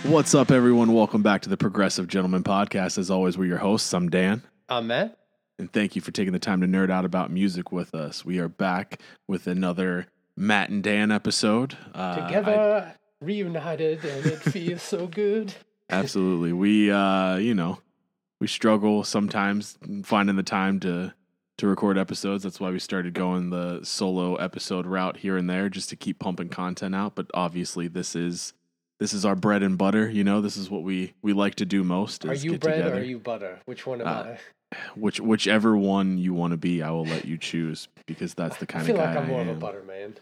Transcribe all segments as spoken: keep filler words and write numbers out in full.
What's up, everyone? Welcome back to the Progressive Gentleman Podcast. As always, we're your hosts. I'm Dan. I'm Matt. And thank you for taking the time to nerd out about music with us. We are back with another Matt and Dan episode. Uh, Together, I, reunited, and it feels so good. Absolutely. We, uh, you know, we struggle sometimes finding the time to to record episodes. That's why we started going the solo episode route here and there, just to keep pumping content out. But obviously, this is this is our bread and butter. You know, this is what we, we like to do most. Are you bread together. Or are you butter? Which one am uh, I? Which whichever one you want to be, I will let you choose, because that's the kind of guy I feel like I'm more I of a butter man.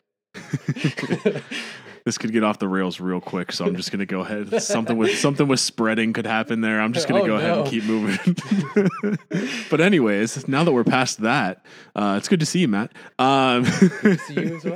This could get off the rails real quick, so I'm just gonna go ahead. Something with something with spreading could happen there. I'm just gonna oh, go no. ahead and keep moving. But anyways, now that we're past that, uh, it's good to see you, Matt. Um, good to see you as well.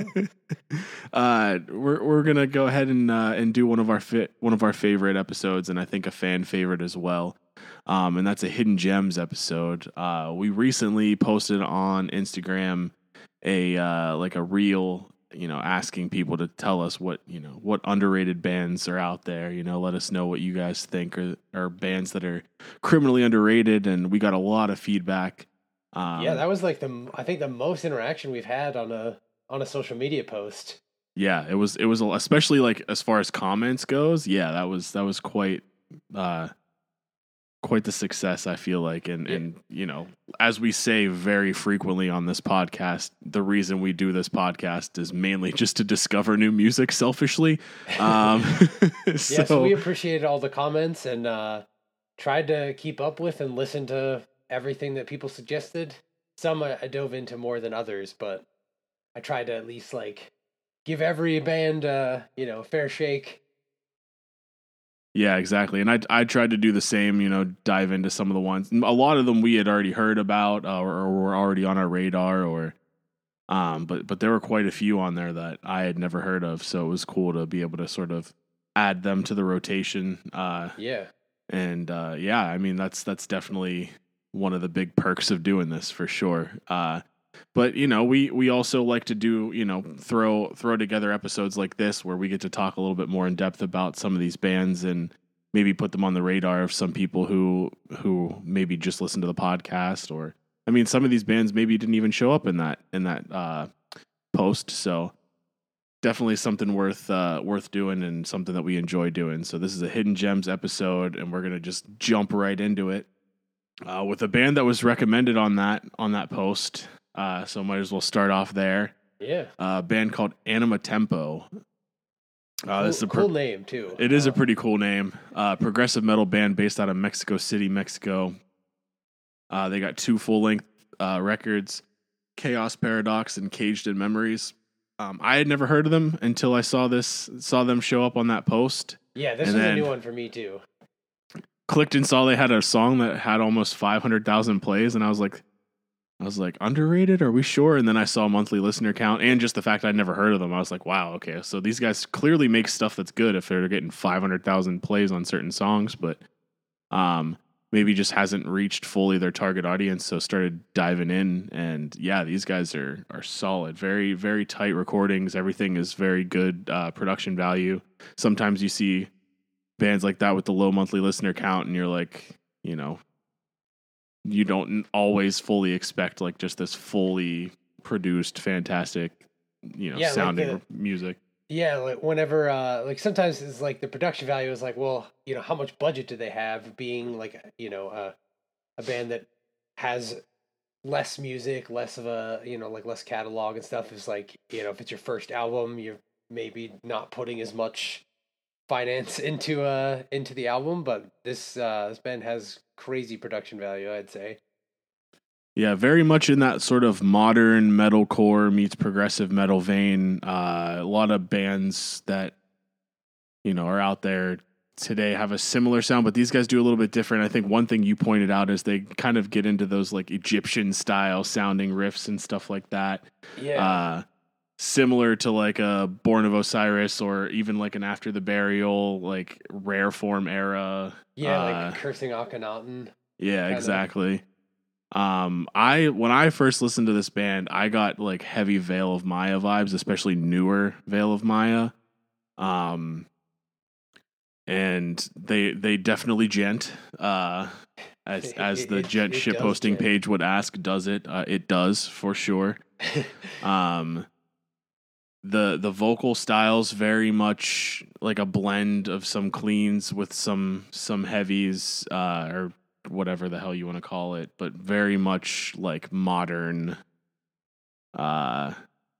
Uh, we're we're gonna go ahead and uh, and do one of our fi- one of our favorite episodes, and I think a fan favorite as well. Um, and that's a Hidden Gems episode. Uh, we recently posted on Instagram a uh, like a reel, you know, asking people to tell us what, you know, what underrated bands are out there. You know, let us know what you guys think are, are bands that are criminally underrated. And we got a lot of feedback. Um, yeah, that was like the, I think the most interaction we've had on a, on a social media post. Yeah, it was, it was, especially like as far as comments goes. Yeah, that was, that was quite, uh, quite the success, I feel like. And, yeah. and, you know, as we say very frequently on this podcast, the reason we do this podcast is mainly just to discover new music selfishly. Um, so, yeah, so we appreciated all the comments and uh, tried to keep up with and listen to everything that people suggested. Some I, I dove into more than others, but I tried to at least like give every band, uh, you know, a fair shake. Yeah, exactly. And I I tried to do the same, you know, dive into some of the ones. A lot of them we had already heard about uh, or, or were already on our radar, or um, but but there were quite a few on there that I had never heard of. So it was cool to be able to sort of add them to the rotation. Uh, yeah. And uh, yeah, I mean, that's that's definitely one of the big perks of doing this for sure. Uh, but you know, we we also like to do, you know, throw throw together episodes like this where we get to talk a little bit more in depth about some of these bands and maybe put them on the radar of some people who who maybe just listen to the podcast. Or I mean, some of these bands maybe didn't even show up in that in that uh, post. So definitely something worth uh, worth doing and something that we enjoy doing. So this is a Hidden Gems episode, and we're gonna just jump right into it uh, with a band that was recommended on that on that post. Uh, so might as well start off there. Yeah. Uh, a band called Anima Tempo. Uh, cool, this is a pro- cool name, too. It is uh, a pretty cool name. Uh, progressive metal band based out of Mexico City, Mexico. Uh, they got two full-length uh, records, Chaos Paradox and Caged in Memories. Um, I had never heard of them until I saw this, saw them show up on that post. Yeah, this is a new one for me, too. Clicked and saw they had a song that had almost five hundred thousand plays, and I was like, I was like, underrated? Are we sure? And then I saw a monthly listener count and just the fact I'd never heard of them. I was like, wow, okay. So these guys clearly make stuff that's good if they're getting five hundred thousand plays on certain songs, but um, maybe just hasn't reached fully their target audience. So started diving in, and yeah, these guys are are solid. Very, very tight recordings. Everything is very good uh, production value. Sometimes you see bands like that with the low monthly listener count, and you're like, you know, you don't always fully expect like just this fully produced, fantastic, you know, yeah, sounding like the, music. Yeah, like whenever, uh, like sometimes it's like the production value is like, well, you know, how much budget do they have? Being like, you know, uh, a band that has less music, less of a, you know, like less catalog and stuff is like, you know, if it's your first album, you're maybe not putting as much finance into uh into the album, but this uh this band has crazy production value, I'd say. Yeah, very much in that sort of modern metalcore meets progressive metal vein. Uh, a lot of bands that, you know, are out there today have a similar sound, but these guys do a little bit different. I think one thing you pointed out is they kind of get into those like Egyptian style sounding riffs and stuff like that. Yeah. Uh, similar to like a Born of Osiris or even like an After the Burial, like Rare Form era. Yeah, uh, like Cursing Akhenaten. Yeah, kinda. exactly. Um, I when I first listened to this band, I got like heavy Veil of Maya vibes, especially newer Veil of Maya. Um, and they they definitely gent. Uh, as as the It, gent it shit does posting gent. page would ask, does it? Uh, it does for sure. Um, the the vocal styles very much like a blend of some cleans with some some heavies, uh, or whatever the hell you want to call it, but very much like modern, uh,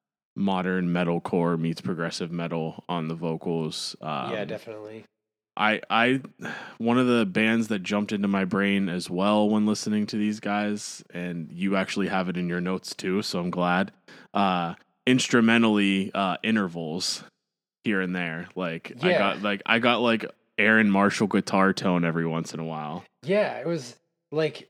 modern metalcore meets progressive metal on the vocals. Um, Yeah, definitely. I I one of the bands that jumped into my brain as well when listening to these guys, and you actually have it in your notes too, so I'm glad. Uh, instrumentally, uh, intervals here and there. Like I Yeah, got like I got like Aaron Marshall guitar tone every once in a while. yeah. It was like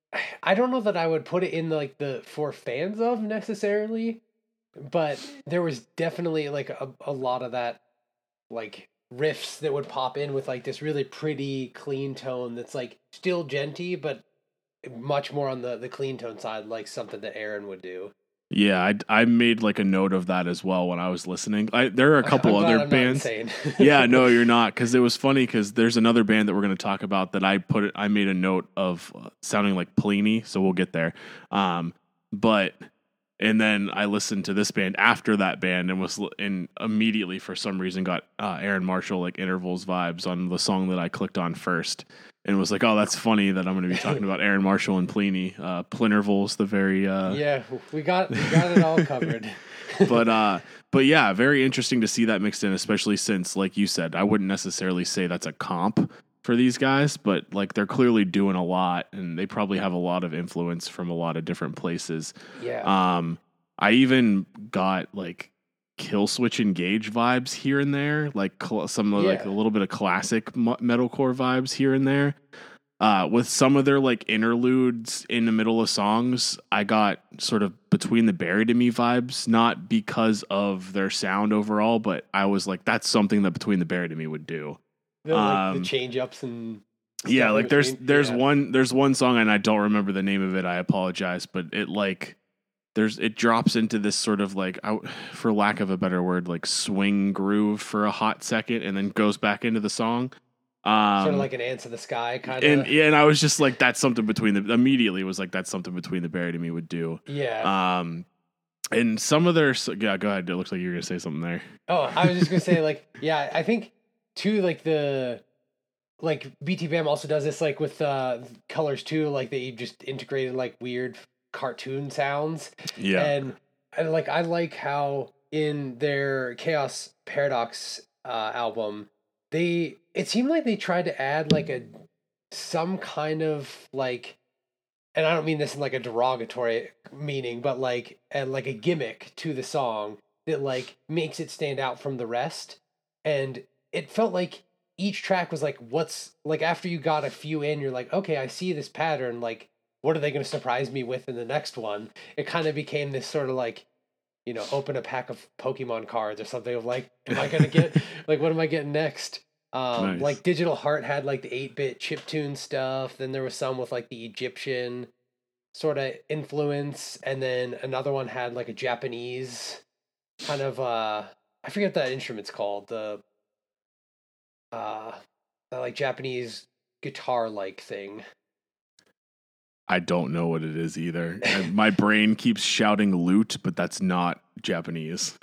I don't know that I would put it in like the for fans of necessarily, but there was definitely like a, a lot of that like riffs that would pop in with like this really pretty clean tone that's like still genty but much more on the the clean tone side, like something that Aaron would do. Yeah, I I made like a note of that as well when I was listening. I, there are a couple I'm glad other I'm not bands. insane. Yeah, no, you're not, because it was funny because there's another band that we're going to talk about that I put it. I made a note of uh, sounding like Pliny, so we'll get there. Um, but and then I listened to this band after that band and was and immediately for some reason got uh, Aaron Marshall like intervals vibes on the song that I clicked on first and was like, oh, that's funny that I'm going to be talking about Aaron Marshall and Pliny. Uh, Plintervals, the very uh, Yeah, we got we got it all covered. but uh but yeah, very interesting to see that mixed in, especially since, like you said, I wouldn't necessarily say that's a comp for these guys, but like they're clearly doing a lot and they probably have a lot of influence from a lot of different places. Yeah. Um I even got like Kill Switch Engage vibes here and there, like cl- some of, like Yeah. a little bit of classic mu- metalcore vibes here and there. Uh, with some of their like interludes in the middle of songs, I got sort of Between the Buried and Me vibes, not because of their sound overall, but I was like, that's something that Between the Buried and Me would do. The like the Um, change ups and yeah, stuff in like there's between. there's Yeah. one there's one song and I don't remember the name of it. I apologize, but it like there's it drops into this sort of like, I, for lack of a better word, like swing groove for a hot second, and then goes back into the song. Um, Sort of like an Ants of the Sky kind and of. yeah, and I was just like, that's something between the immediately was like that's something Between the Buried and Me would do. Yeah. Um, and some of their yeah, go ahead. It looks like you're gonna say something there. Oh, I was just gonna say like yeah, I think too like the like B T Bam also does this like with uh colors too, like they just integrated like weird cartoon sounds. Yeah, And and like I like how in their Chaos Paradox uh album they it seemed like they tried to add like a some kind of like, and I don't mean this in like a derogatory meaning, but like and like a gimmick to the song that like makes it stand out from the rest. And it felt like each track was like, what's like after you got a few in, you're like, okay, I see this pattern. Like, what are they going to surprise me with in the next one? It kind of became this sort of like, you know, open a pack of Pokemon cards or something of like, am I going to get like, what am I getting next? Um, nice. like Digital Heart had like the eight bit chiptune stuff. Then there was some with like the Egyptian sort of influence. And then another one had like a Japanese kind of, uh, I forget what that instrument's called. The, uh, the, like Japanese guitar like thing. I don't know what it is either. And my brain keeps shouting lute, but that's not Japanese.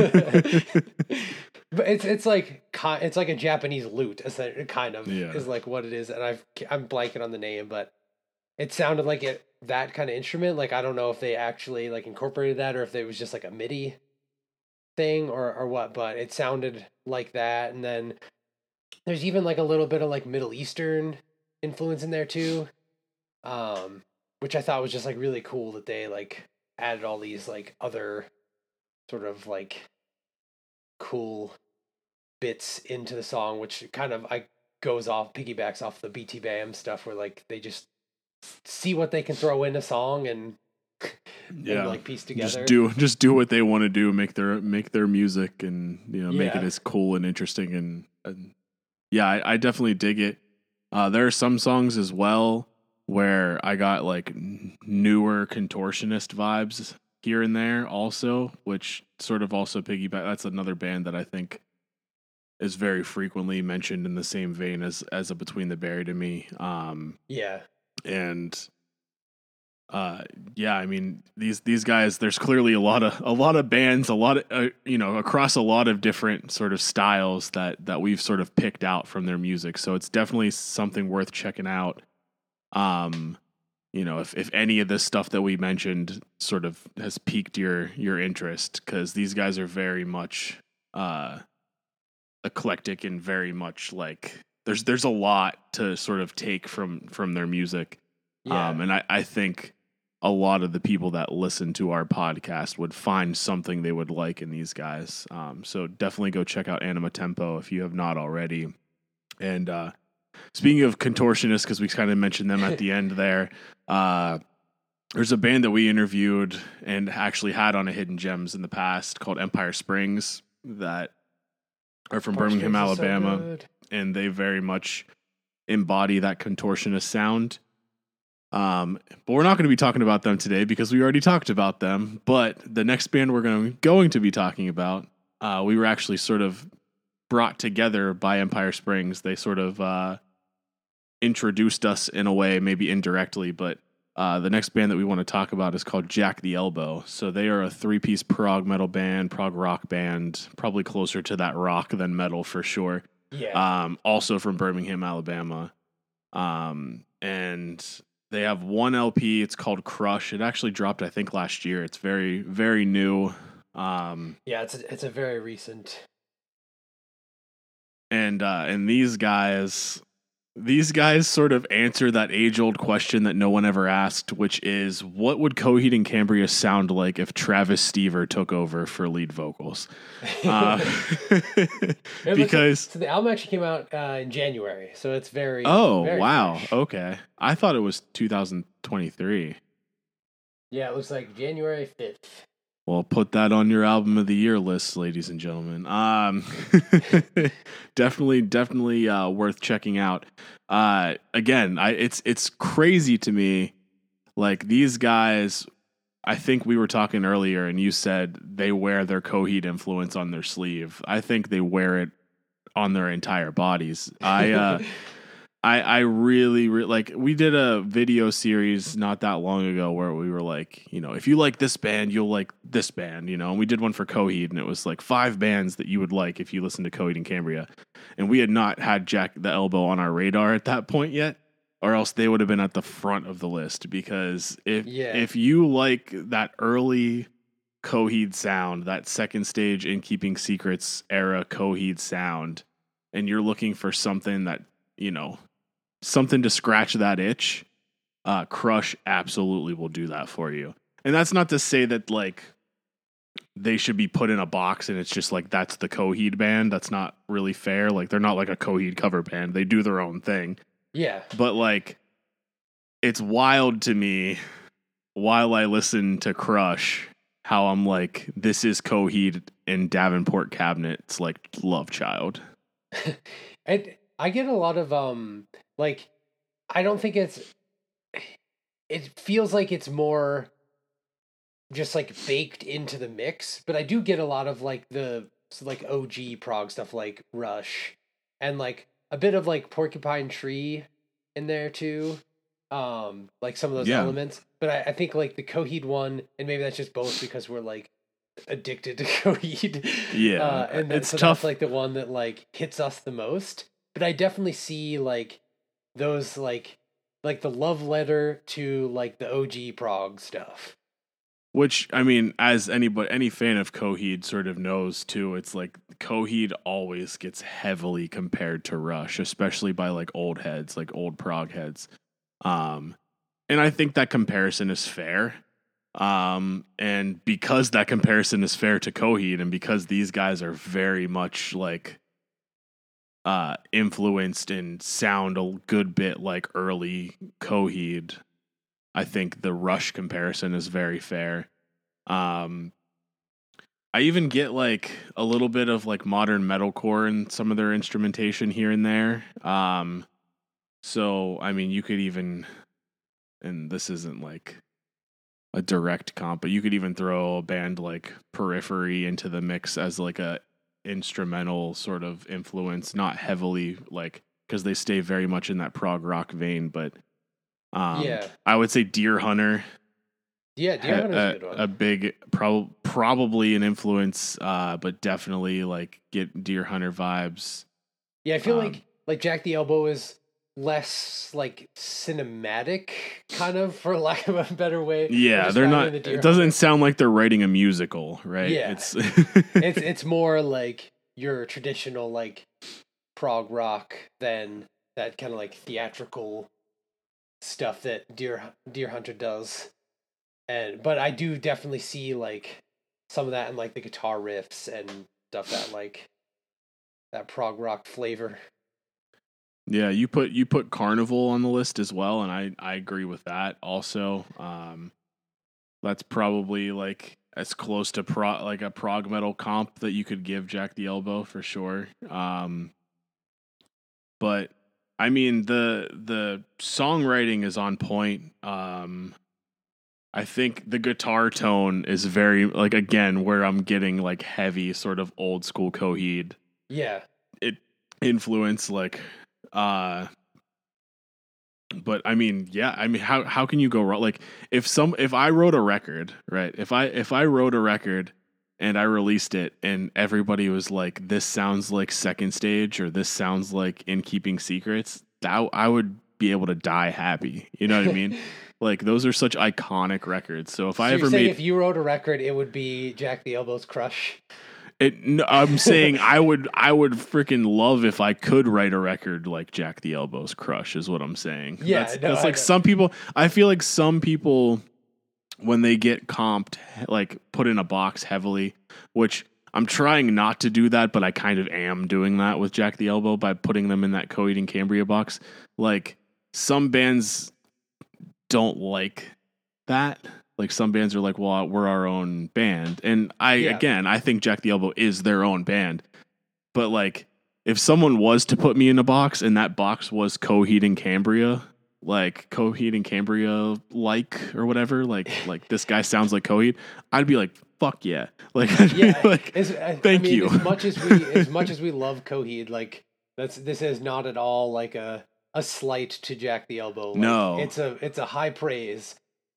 But it's it's like it's like a Japanese lute, kind of Yeah. is like what it is, and I've I'm blanking on the name, but it sounded like it that kind of instrument. Like I don't know if they actually like incorporated that or if it was just like a MIDI thing or or what, but it sounded like that. And then there's even like a little bit of like Middle Eastern influence in there too, um, which I thought was just like really cool that they like added all these like other sort of like cool bits into the song, which kind of I goes off piggybacks off the B T Bam stuff where like they just see what they can throw in a song and, Yeah, and like piece together. Just do just do what they want to do. Make their make their music and you know make Yeah. it as cool and interesting and, and yeah, I, I definitely dig it. Uh, there are some songs as well where I got like newer contortionist vibes here and there also, which sort of also piggyback. That's another band that I think is very frequently mentioned in the same vein as as a Between the Buried and Me. Um, Yeah. and uh, yeah, I mean these these guys. There's clearly a lot of a lot of bands, a lot of uh, you know across a lot of different sort of styles that that we've sort of picked out from their music. So it's definitely something worth checking out. Um, you know, if if any of this stuff that we mentioned sort of has piqued your your interest, because these guys are very much uh eclectic and very much like there's there's a lot to sort of take from from their music. Yeah. Um, and I I think a lot of the people that listen to our podcast would find something they would like in these guys. Um, so definitely go check out Anima Tempo if you have not already. And uh, speaking of contortionists, because we kind of mentioned them at the end there, uh, there's a band that we interviewed and actually had on a Hidden Gems in the past called Empire Springs that are from Empire Birmingham, Springs is so Alabama, good. and they very much embody that contortionist sound. Um, but we're not going to be talking about them today because we already talked about them. But the next band we're going to, going to be talking about, uh, we were actually sort of brought together by Empire Springs. They sort of uh, introduced us in a way, maybe indirectly, but uh, the next band that we want to talk about is called Jack the Elbow. So they are a three-piece prog metal band, prog rock band, probably closer to that rock than metal for sure. Yeah. Um, also from Birmingham, Alabama. Um, and they have one L P. It's called Crush. It actually dropped, I think, last year. It's very, very new. Um, Yeah, it's a, it's a very recent. and uh, and these guys, these guys sort of answer that age-old question that no one ever asked, which is, what would Coheed and Cambria sound like if Travis Stever took over for lead vocals? Uh, because so the album actually came out uh, in January, so it's very oh very wow, fresh. okay, I thought it was two thousand twenty-three. Yeah, it looks like January fifth. Well, put that on your album of the year list, ladies and gentlemen. Um, definitely, definitely uh, worth checking out. Uh, again, I it's it's crazy to me. Like these guys, I think we were talking earlier, and you said they wear their Coheed influence on their sleeve. I think they wear it on their entire bodies. I. Uh, I, I really, re- like, we did a video series not that long ago where we were like, you know, if you like this band, you'll like this band, you know, and we did one for Coheed, and it was like five bands that you would like if you listen to Coheed and Cambria. And we had not had Jack the Elbow on our radar at that point yet, or else they would have been at the front of the list. Because if, Yeah. if you like that early Coheed sound, that second stage In Keeping Secrets era Coheed sound, and you're looking for something that, you know, something to scratch that itch, uh, Crush absolutely will do that for you. And that's not to say that like they should be put in a box and it's just like that's the Coheed band. That's not really fair. Like they're not like a Coheed cover band. They do their own thing. Yeah. But like it's wild to me while I listen to Crush how I'm like, this is Coheed and Davenport Cabinet's like love child. And I get a lot of um like I don't think it's it feels like it's more just like baked into the mix, but I do get a lot of like the like O G prog stuff like Rush and like a bit of like Porcupine Tree in there too. Um like some of those Yeah. elements. But I, I think like the Coheed one, and maybe that's just both because we're like addicted to Coheed. Yeah, Uh, and that, it's so tough. that's like the one that like hits us the most. But I definitely see like those like like the love letter to like the O G prog stuff. Which I mean, as anybody, any fan of Coheed sort of knows too, it's like Coheed always gets heavily compared to Rush, especially by like old heads, like old prog heads. Um, and I think that comparison is fair. Um, and because that comparison is fair to Coheed, and because these guys are very much like uh, influenced and sound a good bit like early Coheed, I think the Rush comparison is very fair. Um, I even get like a little bit of like modern metalcore in some of their instrumentation here and there. Um, so I mean, you could even, and this isn't like a direct comp, but you could even throw a band like Periphery into the mix as like a instrumental sort of influence, not heavily like because they stay very much in that prog rock vein, but um, Yeah. I would say Deer Hunter. Yeah, Deer Hunter's a, a good one. a big, prob- probably an influence, uh, but definitely like get Deer Hunter vibes. Yeah, I feel um, like like Jack the Elbow is less like cinematic, kind of, for lack of a better way. of Yeah, they're not. describing the Deer It doesn't Hunter. sound like they're writing a musical, right? Yeah. It's It's it's more like your traditional like prog rock than that kind of like theatrical stuff that Deer Deer Hunter does. And but I do definitely see like some of that in like the guitar riffs and stuff that like that prog rock flavor. Yeah, you put you put Carnival on the list as well, and I I agree with that. Also, um, that's probably like as close to pro like a prog metal comp that you could give Jack the Elbow for sure. Um, but I mean the the songwriting is on point. Um, I think the guitar tone is very like again where I'm getting like heavy sort of old school Coheed Yeah. it influence like uh but I mean yeah I mean how how can you go wrong like if some if I wrote a record right if I if I wrote a record and I released it and everybody was like this sounds like Second Stage or this sounds like In Keeping Secrets, that I would be able to die happy, you know what I mean? Like those are such iconic records. So if So I you're ever saying made if you wrote a record, it would be Jack the Elbow's Crush? it, no, I'm saying I would I would freaking love if I could write a record like Jack the Elbow's Crush is what I'm saying. Yeah, that's, no, that's I like know. some people. I feel like some people when they get comped like put in a box heavily, which I'm trying not to do that, but I kind of am doing that with Jack the Elbow by putting them in that Coheed and Cambria box. Like some bands don't like that. Like some bands are like, well, we're our own band. And I, Yeah. again, I think Jack the Elbow is their own band. But like, if someone was to put me in a box and that box was Coheed and Cambria, like Coheed and Cambria, like, or whatever, like, like this guy sounds like Coheed, I'd be like, fuck yeah. Like, I'd be Yeah. like, as, I, thank I mean, you. As much as we as much as we love Coheed, like that's this is not at all like a a slight to Jack the Elbow. Like, No. it's a it's a high praise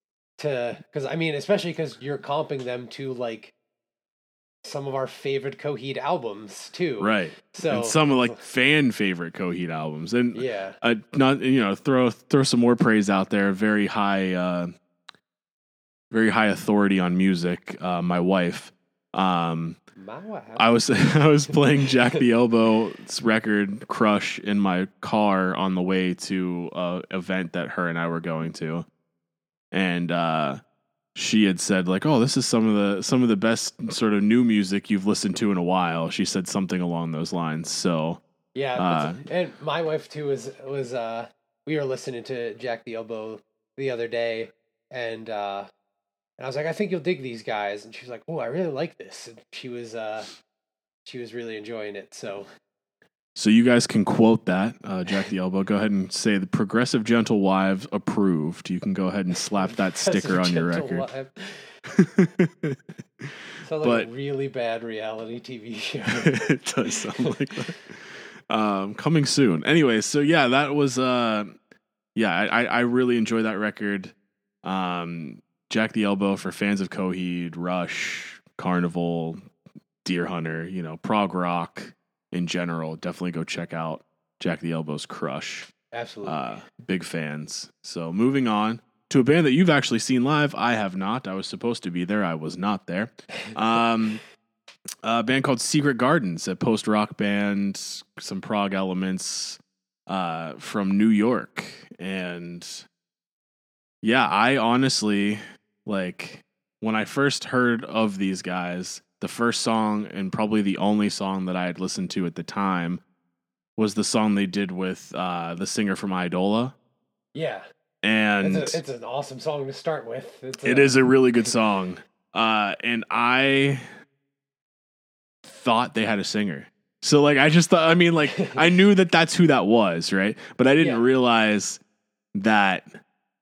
to because I mean, especially because you're comping them to like some of our favorite Coheed albums too. Right. So and some of like fan favorite Coheed albums. And yeah, uh, not, you know, throw, throw some more praise out there. Very high, uh, very high authority on music. Uh, my wife, um, my wife. I was, I was playing Jack the Elbow's record Crush in my car on the way to a event that her and I were going to. And, uh, she had said like, "Oh, this is some of the some of the best sort of new music you've listened to in a while." She said something along those lines. So Yeah, uh, and my wife too was was uh we were listening to Jack the Elbow the other day, and uh and I was like, I think you'll dig these guys, and she was like, oh, I really like this, and she was uh she was really enjoying it. So so you guys can quote that, uh, Jack the Elbow. Go ahead and say the Progressive Gentle Wives approved. You can go ahead and slap that sticker on your record. Sounds like a really bad reality T V show. It does sound like that. Um, coming soon. Anyway, so yeah, that was uh, yeah, I I really enjoy that record. Um, Jack the Elbow for fans of Coheed, Rush, Carnival, Deer Hunter, you know, prog rock in general. Definitely go check out Jack the Elbow's Crush. Absolutely. Uh, big fans. So moving on to a band that you've actually seen live. I have not. I was supposed to be there. I was not there. Um, a band called Secret Gardens, a post-rock band, some prog elements uh, from New York. And yeah, I honestly, like, when I first heard of these guys, the first song and probably the only song that I had listened to at the time was the song they did with uh, the singer from Idola. Yeah. And it's, a, it's an awesome song to start with. It's it a, is a really good song. Uh, and I thought they had a singer. So like, I just thought, I mean, like I knew that that's who that was. Right. But I didn't Yeah. realize that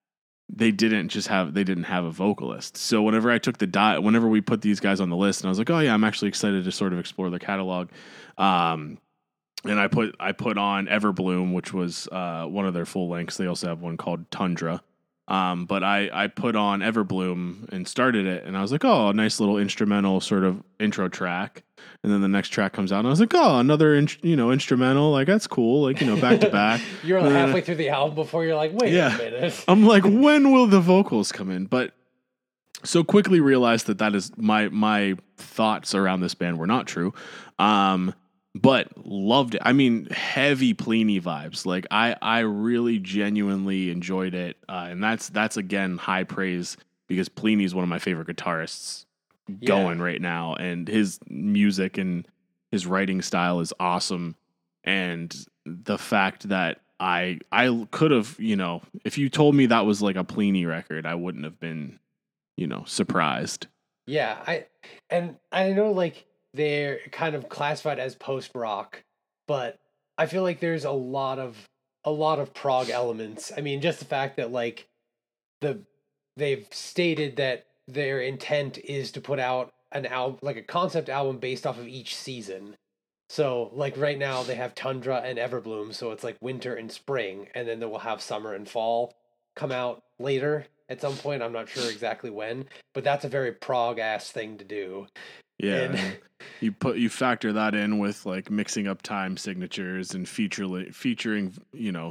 they didn't just have they didn't have a vocalist. So whenever I took the dive, whenever we put these guys on the list, and I was like, oh yeah, I'm actually excited to sort of explore their catalog. Um, and I put I put on Everbloom, which was uh, one of their full lengths. They also have one called Tundra. Um, but I, I put on Everbloom and started it, and I was like, oh, a nice little instrumental sort of intro track. And then the next track comes out, and I was like, oh, another in, you know instrumental. Like, that's cool. Like, you know, back to back. You're like halfway through the album before you're like, wait yeah. a minute. I'm like, when will the vocals come in? But so quickly realized that that is my my thoughts around this band were not true. Um, but loved it. I mean, heavy Pliny vibes. Like I, I really genuinely enjoyed it, uh, and that's that's again high praise because Pliny is one of my favorite guitarists going yeah. right now, and his music and his writing style is awesome. And the fact that I I could have, you know, if you told me that was like a Pliny record, I wouldn't have been, you know, surprised. Yeah, I and I know like they're kind of classified as post rock, but I feel like there's a lot of a lot of prog elements. I mean, just the fact that like the they've stated that their intent is to put out an album, like a concept album based off of each season. So like right now they have Tundra and Everbloom, so it's like winter and spring, and then they will have summer and fall come out later at some point. I'm not sure exactly when, but that's a very prog ass thing to do. Yeah, and, you put you factor that in with like mixing up time signatures and feature featuring you know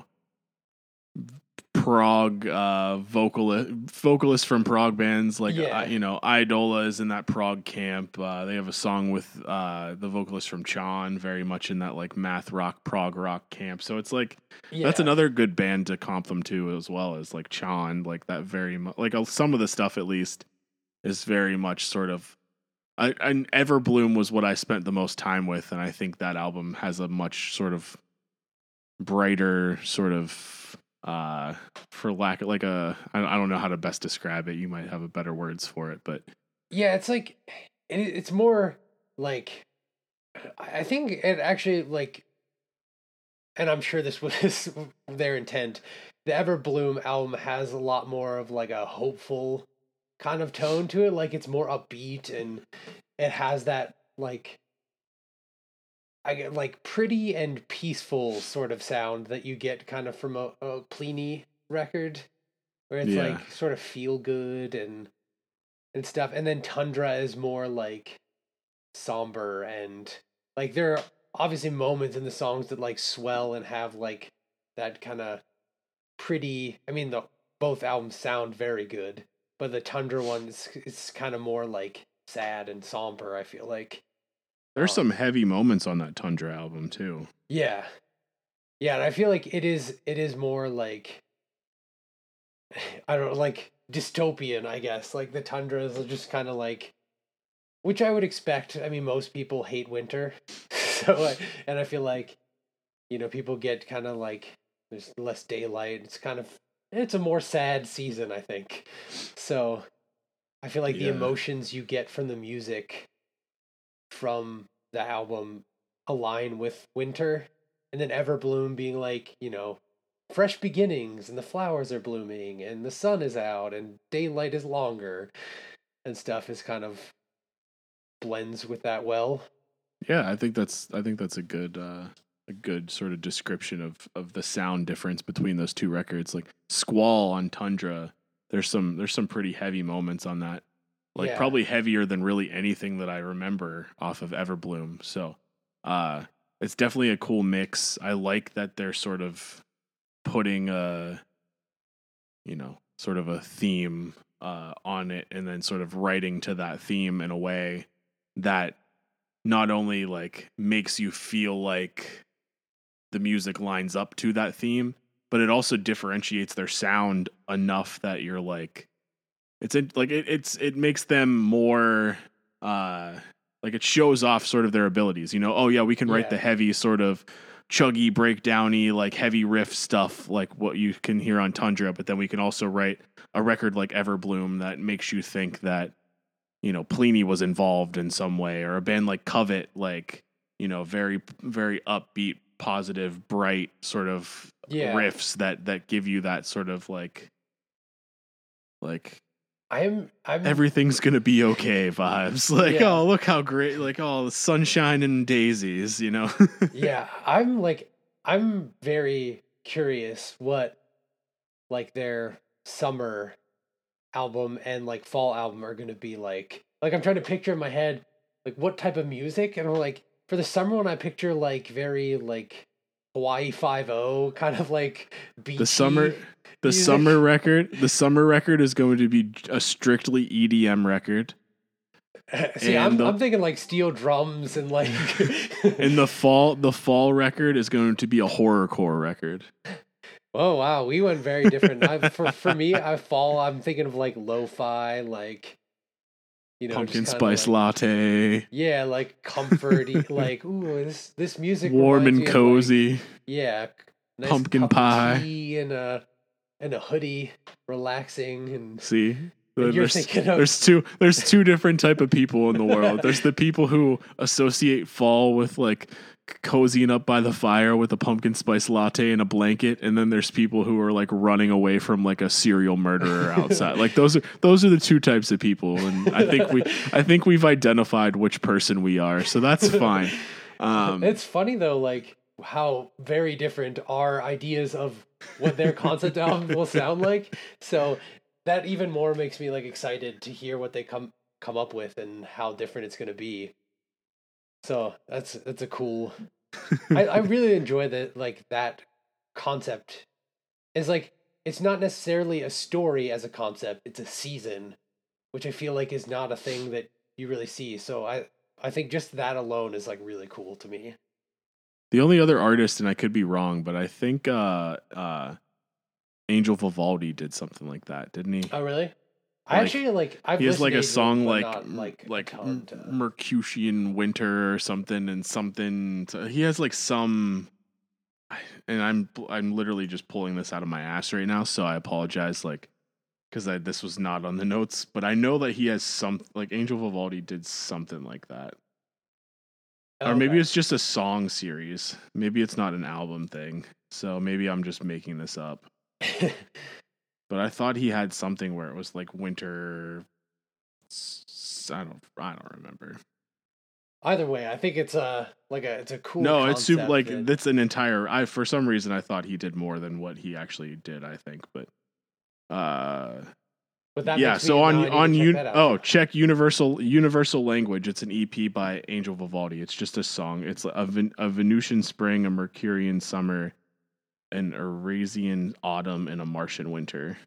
prog uh, vocalist vocalists from prog bands like yeah. uh, you know Idola is in that prog camp. Uh, they have a song with uh, the vocalist from Chan, very much in that like math rock prog rock camp. So it's like yeah. that's another good band to comp them to as well as like Chan. Like that very much like some of the stuff at least is very much sort of. I, and Everbloom was what I spent the most time with, and I think that album has a much sort of brighter sort of, uh, for lack of like a, I, I don't know how to best describe it. You might have a better words for it, but yeah, it's like it, it's more like I think it actually like, and I'm sure this was their intent. The Everbloom album has a lot more of like a hopeful kind of tone to it, like it's more upbeat and it has that like I get like pretty and peaceful sort of sound that you get kind of from a, a Pliny record, where it's yeah. like sort of feel good and and stuff. And then Tundra is more like somber and like there are obviously moments in the songs that like swell and have like that kind of pretty. I mean, the both albums sound very good. But the Tundra one is, is kind of more like sad and somber, I feel like. There's um, some heavy moments on that Tundra album too. Yeah. Yeah, and I feel like it is it is more like I don't know, like dystopian, I guess. Like the Tundras are just kind of like which I would expect. I mean, most people hate winter. so and I feel like you know, people get kind of like there's less daylight. It's kind of it's a more sad season, I think. So I feel like yeah. the emotions you get from the music from the album align with winter. And then Everbloom being like, you know, fresh beginnings and the flowers are blooming and the sun is out and daylight is longer and stuff is kind of blends with that well. Yeah, I think that's I think that's a good uh a good sort of description of, of the sound difference between those two records. Like Squall on Tundra, there's some there's some pretty heavy moments on that. Like yeah. probably heavier than really anything that I remember off of Everbloom. So uh, it's definitely a cool mix. I like that they're sort of putting a, you know, sort of a theme uh, on it and then sort of writing to that theme in a way that not only like makes you feel like the music lines up to that theme, but it also differentiates their sound enough that you're like, it's a, like it, it's it makes them more uh like it shows off sort of their abilities. You know, oh yeah, we can write yeah. the heavy sort of chuggy breakdowny like heavy riff stuff like what you can hear on Tundra, but then we can also write a record like Everbloom that makes you think that you know Pliny was involved in some way, or a band like Covet, like you know very very upbeat, positive, bright sort of yeah. riffs that that give you that sort of like like I'm I'm everything's gonna be okay vibes. Like, Yeah. oh, look how great! Like, oh, the sunshine and daisies. You know. yeah, I'm like I'm very curious what like their summer album and like fall album are going to be like. Like I'm trying to picture in my head like what type of music, and I'm like for the summer one I picture like very like Hawaii five oh kind of like beachy The summer the music. summer record the summer record is going to be a strictly E D M record. See, and I'm the- I'm thinking like steel drums and like And the fall the fall record is going to be a horrorcore record. Oh wow, we went very different. I, for for me, I fall. I'm thinking of like lo-fi, like you know, Pumpkin just kinda spice like, latte, yeah, like comforty, like ooh, this this music warm reminds and me of, like, cozy. yeah, nice pumpkin cup of pie. tea and a and a hoodie, relaxing, and, See, and you're there's, thinking of there's two there's two different type of people in the world. There's the people who associate fall with like cozying up by the fire with a pumpkin spice latte and a blanket, and then there's people who are like running away from like a serial murderer outside. Like those are those are the two types of people, and I think we I think we've identified which person we are, so that's fine. Um, it's funny though, like how very different our ideas of what their concept album will sound like. So that even more makes me like excited to hear what they come come up with and how different it's going to be. So that's that's a cool. I, I really enjoy that like that concept. It's like it's not necessarily a story as a concept; it's a season, which I feel like is not a thing that you really see. So I I think just that alone is like really cool to me. The only other artist, and I could be wrong, but I think uh, uh, Angel Vivaldi did something like that, didn't he? Oh really? I Like, actually like I've he has like a listened to Angel, song but like not, like a like ton to- Mercutian Winter or something, and something. To, he has like some, and I'm I'm literally just pulling this out of my ass right now, so I apologize, like because this was not on the notes, but I know that he has some like Angel Vivaldi did something like that. Oh, Or maybe okay. it's just a song series. Maybe it's not an album thing. So maybe I'm just making this up. But I thought he had something where it was like winter. I don't. I don't remember. Either way, I think it's a like a it's a cool. No, it's super. concept Like that- that's an entire. I for some reason I thought he did more than what he actually did. I think, but. Uh. But that Yeah. makes me- So now I on need to on check un- that out. oh check Universal Universal Language. It's an E P by Angel Vivaldi. It's just a song. It's a, Ven- a Venusian spring, a Mercurian summer, an Eurasian autumn, and a Martian winter.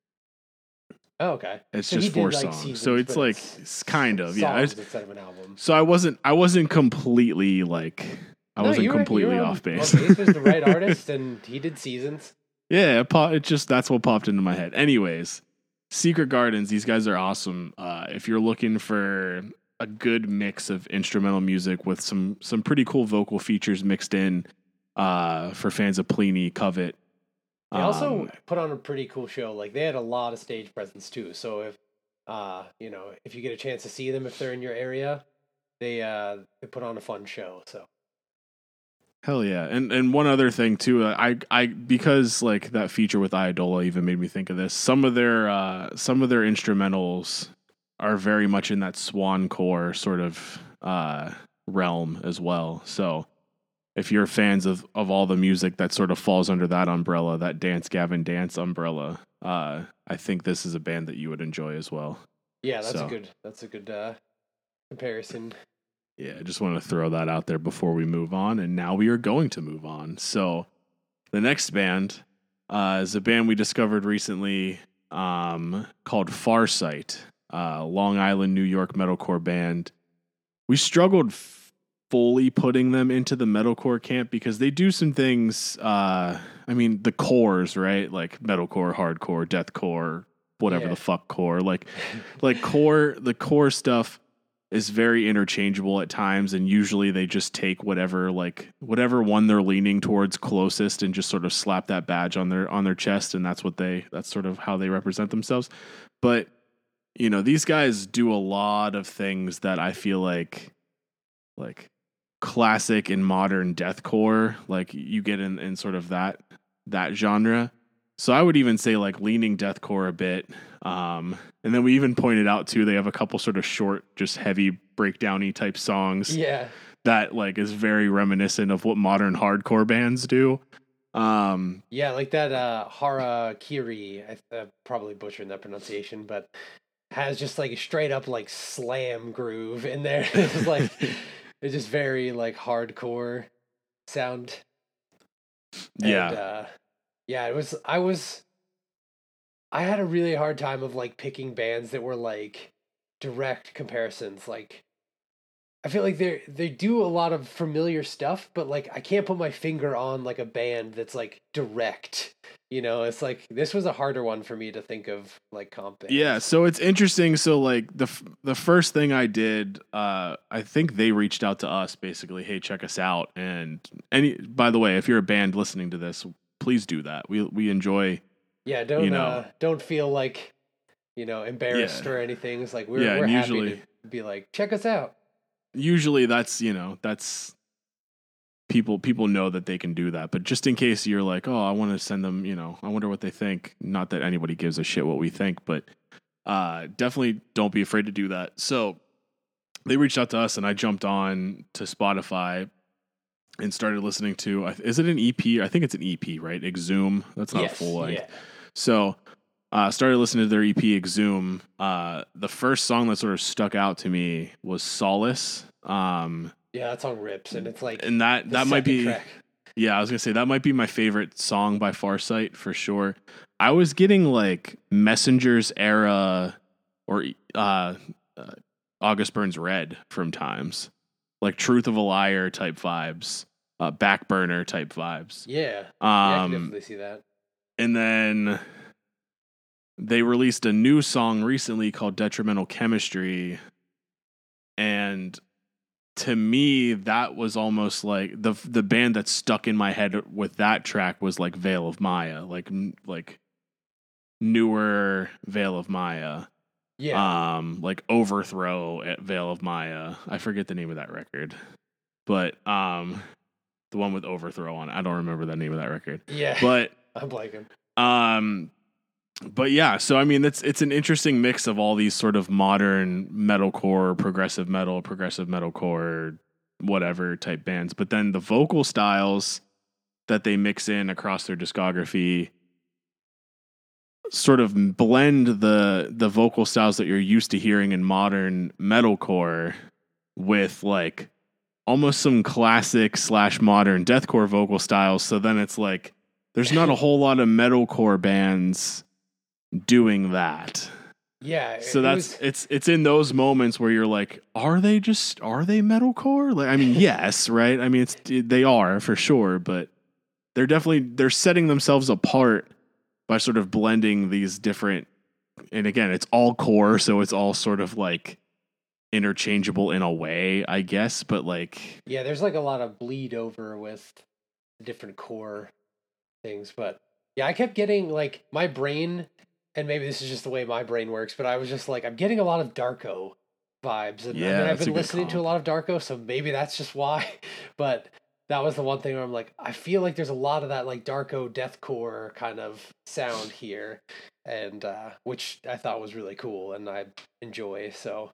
Oh, okay. It's So he just did, four like, songs. seasons, So it's but like it's it's kind of yeah. songs It's- instead of an album. so I wasn't I wasn't completely like I No, wasn't you were- you completely were on- off base. on base. There's the right artist, and he did seasons. Yeah, it, pop, it just that's what popped into my head. Anyways, Secret Gardens, these guys are awesome. Uh, if you're looking for a good mix of instrumental music with some some pretty cool vocal features mixed in, uh, for fans of Pliny, Covet. They also um, put on a pretty cool show. Like they had a lot of stage presence too. So if uh you know if you get a chance to see them if they're in your area, they uh they put on a fun show. So Hell yeah. And and one other thing too, uh, I I because like that feature with Idola even made me think of this. Some of their uh some of their instrumentals are very much in that swan core sort of uh realm as well. So if you're fans of of all the music that sort of falls under that umbrella, that Dance Gavin Dance umbrella, uh I think this is a band that you would enjoy as well. yeah, that's So. a good that's a good uh comparison. Yeah, I just want to throw that out there before we move on. And now we are going to move on. So the next band uh, is a band we discovered recently um, called Farsight, uh, Long Island, New York metalcore band. We struggled f- fully putting them into the metalcore camp because they do some things. Uh, I mean, the cores, right? Like metalcore, hardcore, deathcore, whatever Yeah. the fuck core. Like, like core, the core stuff is very interchangeable at times, and usually they just take whatever like whatever one they're leaning towards closest and just sort of slap that badge on their on their chest, and that's what they that's sort of how they represent themselves. But you know, these guys do a lot of things that I feel like like classic and modern deathcore, like you get in, in sort of that that genre. So I would even say like leaning deathcore a bit. Um, and then we even pointed out too, they have a couple sort of short, just heavy breakdowny type songs Yeah. that like is very reminiscent of what modern hardcore bands do. Um, Yeah, like that uh Harakiri, I uh, probably butchering that pronunciation, but has just like a straight up like slam groove in there. It's like it's just very like hardcore sound. And yeah. uh yeah, it was I was I had a really hard time of like picking bands that were like direct comparisons. Like I feel like they they do a lot of familiar stuff, but like I can't put my finger on like a band that's like direct. You know, it's like this was a harder one for me to think of like comp Yeah, bands. so it's interesting. So like the f- the first thing I did, uh, I think they reached out to us basically, hey, check us out. And any, by the way, if you're a band listening to this, please do that. We we enjoy, Yeah, you don't know, uh don't feel like, you know, yeah, embarrassed or anything. It's like we're yeah, we're and happy usually to be like, check us out. usually that's you know that's people people know that they can do that. But just in case you're like, oh, I want to send them, you know, I wonder what they think. Not that anybody gives a shit what we think, but uh, definitely don't be afraid to do that. So they reached out to us, and I jumped on to Spotify and started listening to. Is it an E P? I think it's an E P, right? Exhume. That's not a Yes, full length. yeah. So uh, started listening to their E P Exhume. Uh, the first song that sort of stuck out to me was Solace. Um, Yeah, that song rips, and it's like and that the that might second be track. yeah, I was gonna say that might be my favorite song by Farsight for sure. I was getting like Messengers era or uh, uh, August Burns Red from times, like Truth of a Liar type vibes, uh, Backburner type vibes. Yeah. Yeah, I can Um, definitely see that. and then they released a new song recently called Detrimental Chemistry, and to me that was almost like the the band that stuck in my head with that track was like Veil of Maya, like like newer Veil of Maya. Yeah. Um like Overthrow at Veil of Maya. I forget the name of that record. But um the one with Overthrow on it. I don't remember the name of that record. Yeah. But I'm blanking. um but yeah, so I mean it's it's an interesting mix of all these sort of modern metalcore, progressive metal, progressive metalcore, whatever type bands. But then the vocal styles that they mix in across their discography sort of blend the the vocal styles that you're used to hearing in modern metalcore with like almost some classic slash modern deathcore vocal styles. So then it's like there's not a whole lot of metalcore bands doing that. Yeah. So It that's was it's it's in those moments where you're like, are they just are they metalcore? Like, I mean, yes, right? I mean, it's they are for sure, but they're definitely they're setting themselves apart by sort of blending these different. And again, it's all core, so it's all sort of like interchangeable in a way, I guess. But like, yeah, there's like a lot of bleed over with different core things, but yeah, I kept getting like my brain, and maybe this is just the way my brain works, but I was just like, I'm getting a lot of Darko vibes, and I mean, yeah, I've that's a been good listening to a comp. lot of Darko, so maybe that's just why. But that was the one thing where I'm like, I feel like there's a lot of that like Darko deathcore kind of sound here, and uh, which I thought was really cool, and I enjoy. So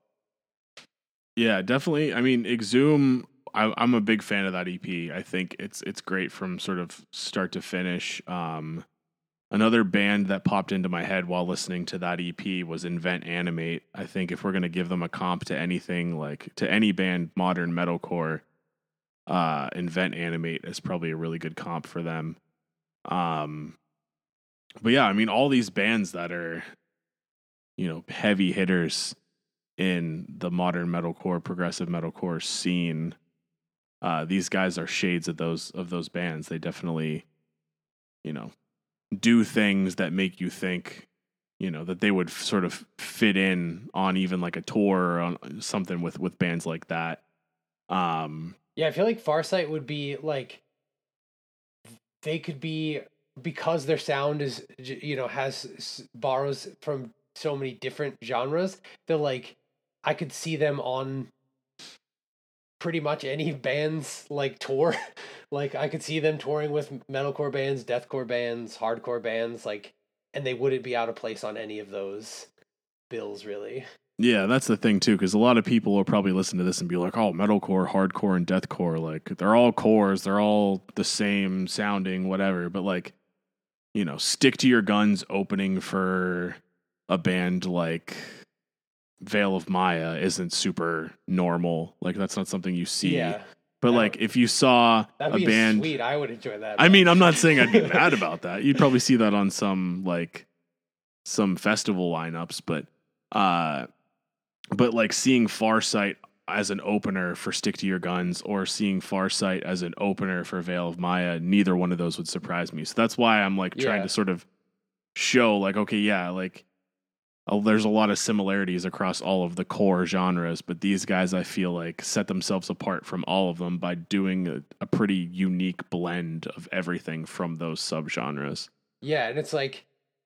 Yeah, definitely. I mean, Exhume. I, I'm a big fan of that E P. I think it's it's great from sort of start to finish. Um, another band that popped into my head while listening to that E P was Invent Animate. I think if we're gonna give them a comp to anything like to any band modern metalcore, uh, Invent Animate is probably a really good comp for them. Um, but yeah, I mean, all these bands that are you know heavy hitters in the modern metalcore, progressive metalcore scene. Uh, these guys are shades of those of those bands. They definitely, you know, do things that make you think, you know, that they would f- sort of fit in on even like a tour or on something with with bands like that. Um, yeah, I feel like Farsight would be like they could be because their sound is you know has borrows from so many different genres. They're like I could see them on pretty much any band's like tour. Like I could see them touring with metalcore bands, deathcore bands, hardcore bands, like, and they wouldn't be out of place on any of those bills, really. Yeah, that's the thing too, because a lot of people will probably listen to this and be like, "Oh, metalcore, hardcore, and deathcore, like they're all cores, they're all the same sounding, whatever." But like, you know, Stick to Your Guns opening for a band like Veil of Maya isn't super normal. Like that's not something you see. Yeah. But like, if you saw That'd a be band, sweet. I would enjoy that. I mean, I'm not saying I'd be mad about that. You'd probably see that on some like some festival lineups, but uh, but like seeing Farsight as an opener for Stick to Your Guns or seeing Farsight as an opener for Veil of Maya, neither one of those would surprise me. So that's why I'm like trying Yeah. to sort of show like, okay, yeah, like oh, there's a lot of similarities across all of the core genres, but these guys I feel like set themselves apart from all of them by doing a, a pretty unique blend of everything from those subgenres. Yeah, and it's like,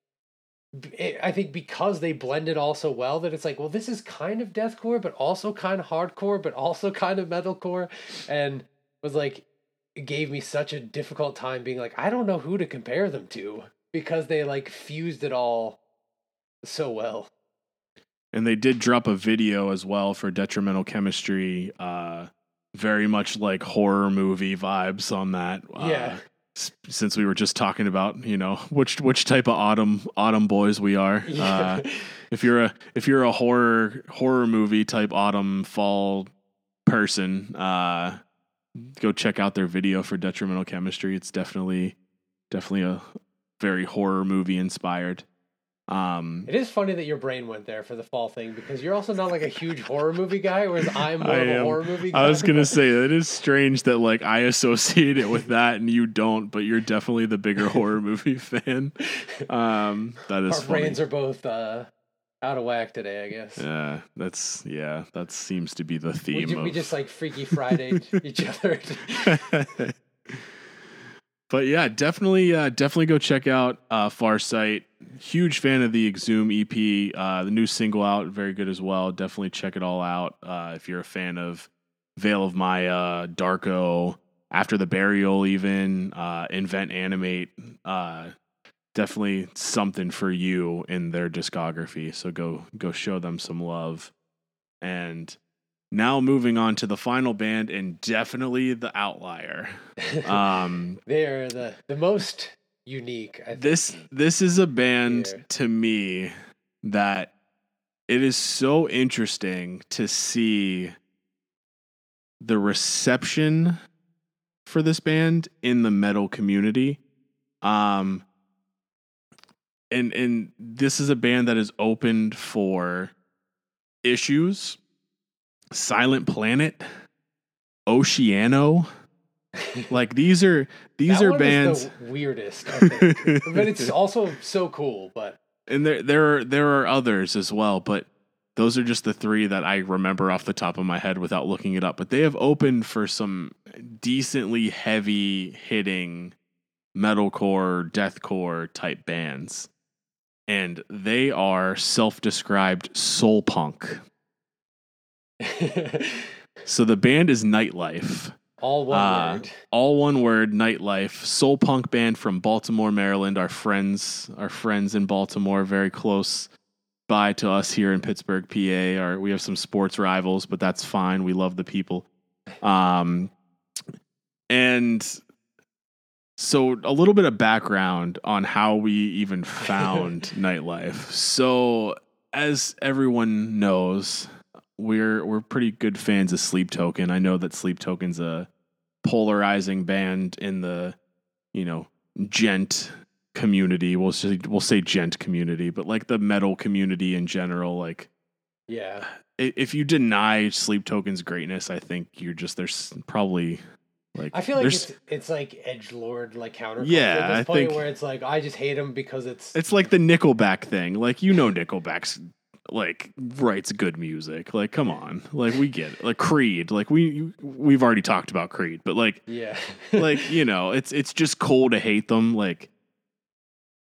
it, I think because they blend it all so well that it's like, well, this is kind of deathcore, but also kind of hardcore, but also kind of metalcore, and was like, it gave me such a difficult time being like, I don't know who to compare them to because they like fused it all so well. And they did drop a video as well for Detrimental Chemistry, uh, very much like horror movie vibes on that. Uh, Yeah. Since we were just talking about, you know, which which type of autumn autumn boys we are. Yeah. Uh, if you're a if you're a horror horror movie type autumn fall person, uh, go check out their video for Detrimental Chemistry. It's definitely definitely a very horror movie inspired. Um, It is funny that your brain went there for the fall thing because you're also not like a huge horror movie guy, whereas I'm more I of a am- horror movie guy. I was gonna say it is strange that like I associate it with that and you don't, but you're definitely the bigger horror movie fan. Um, that is Our funny. brains are both uh, out of whack today, I guess. Yeah, that's yeah, that seems to be the We, theme. ju- of... we just like Freaky Friday each other. But yeah, definitely, uh, definitely go check out uh, Farsight. Huge fan of the Exhume E P. Uh, the new single out, very good as well. Definitely check it all out uh, if you're a fan of Veil of Maya, Darko, After the Burial, even uh, Invent Animate. Uh, definitely something for you in their discography. So go go show them some love. And now moving on to the final band, and definitely the outlier. Um, They are the, the most unique. I think. this this is a band Here. to me that it is so interesting to see the reception for this band in the metal community. Um, and and this is a band that is opened for Issues, Silent Planet, Oceano. Like these are these That are one bands. is the weirdest, I think. But it's also so cool. But And there there are there are others as well, but those are just the three that I remember off the top of my head without looking it up. But they have opened for some decently heavy hitting metalcore, deathcore type bands. And they are self-described soul punk. So the band is Nightlife. all one Uh, word. All one word, Nightlife, soul punk band from Baltimore, Maryland. Our friends, our friends in Baltimore, very close by to us here in Pittsburgh, P A. Our, we have some sports rivals, but that's fine. We love the people. Um, and so a little bit of background on how we even found Nightlife. So as everyone knows, we're we're pretty good fans of Sleep Token. I know that Sleep Token's a polarizing band in the, you know, gent community. We'll say, we'll say gent community, but like the metal community in general. Like, Yeah. i- if you deny Sleep Token's greatness, I think you're just there's probably like I feel like there's it's it's like edgelord like counterculture Yeah, at this I point think- where it's like I just hate him because it's it's like the Nickelback thing. Like, you know, Nickelback's like writes good music. Like, come on, like we get it. Like Creed, like we we've already talked about Creed, but like yeah. like you know, it's it's just cool to hate them. Like,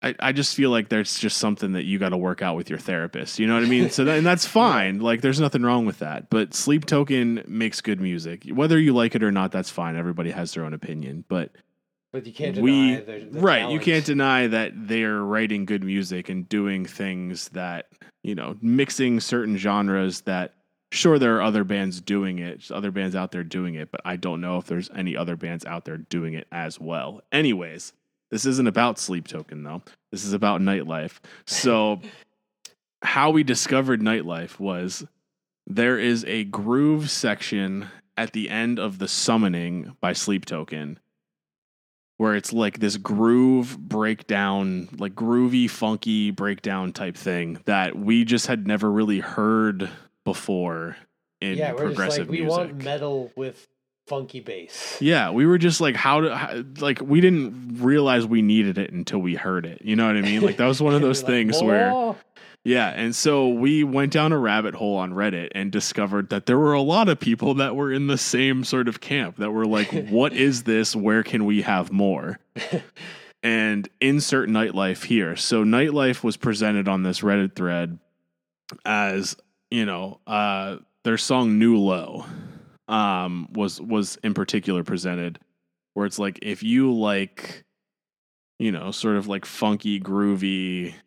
I, I just feel like there's just something that you got to work out with your therapist. You know what I mean? So that, and that's fine. Like there's nothing wrong with that. But Sleep Token makes good music. Whether you like it or not, that's fine. Everybody has their own opinion. But but you can't we, deny the, the right, talent. you can't deny that they're writing good music and doing things that, you know, mixing certain genres that, sure, there are other bands doing it, other bands out there doing it, but I don't know if there's any other bands out there doing it as well. Anyways, this isn't about Sleep Token, though. This is about Nightlife. So how we discovered Nightlife was there is a groove section at the end of The Summoning by Sleep Token where it's like this groove breakdown, like groovy, funky breakdown type thing that we just had never really heard before in yeah, we're progressive just like, we music. want metal with funky bass. Yeah, we were just like, how to, how, like, we didn't realize we needed it until we heard it. You know what I mean? Like, that was one of those like, things whoa. where, yeah. And so we went down a rabbit hole on Reddit and discovered that there were a lot of people that were in the same sort of camp that were like, what is this? Where can we have more? And insert Nightlife here. So Nightlife was presented on this Reddit thread as, you know, uh, their song New Low um, was was in particular presented, where it's like, if you like, you know, sort of like funky, groovy,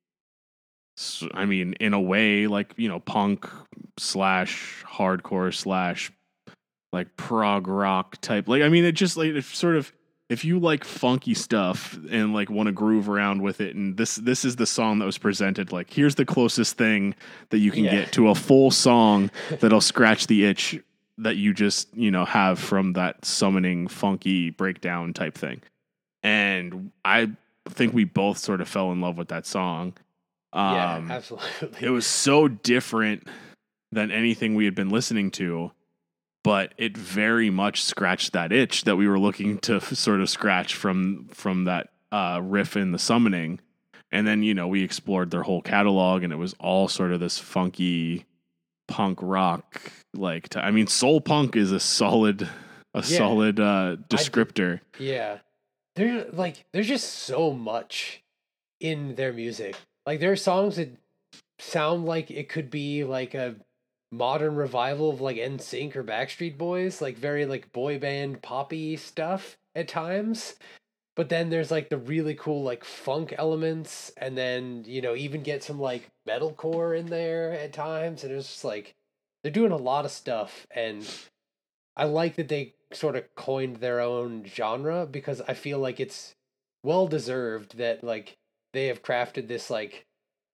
I mean, in a way, like, you know, punk slash hardcore slash like prog rock type. Like, I mean, it just like, it sort of, if you like funky stuff and like want to groove around with it, and this this is the song that was presented, like, here's the closest thing that you can Yeah. get to a full song that'll scratch the itch that you just, you know, have from that summoning funky breakdown type thing. And I think we both sort of fell in love with that song. Um, Yeah, absolutely. It was so different than anything we had been listening to, but it very much scratched that itch that we were looking to sort of scratch from from that uh, riff in The Summoning. And then, you know, we explored their whole catalog, and it was all sort of this funky punk rock. Like, t- I mean, soul punk is a solid, a Yeah. solid uh, descriptor. Yeah. There's like there's just so much in their music. Like there are songs that sound like it could be like a modern revival of like N Sync or Backstreet Boys, like very like boy band poppy stuff at times. But then there's like the really cool like funk elements, and then, you know, even get some like metalcore in there at times, and it's just like they're doing a lot of stuff. And I like that they sort of coined their own genre, because I feel like it's well deserved that like they have crafted this like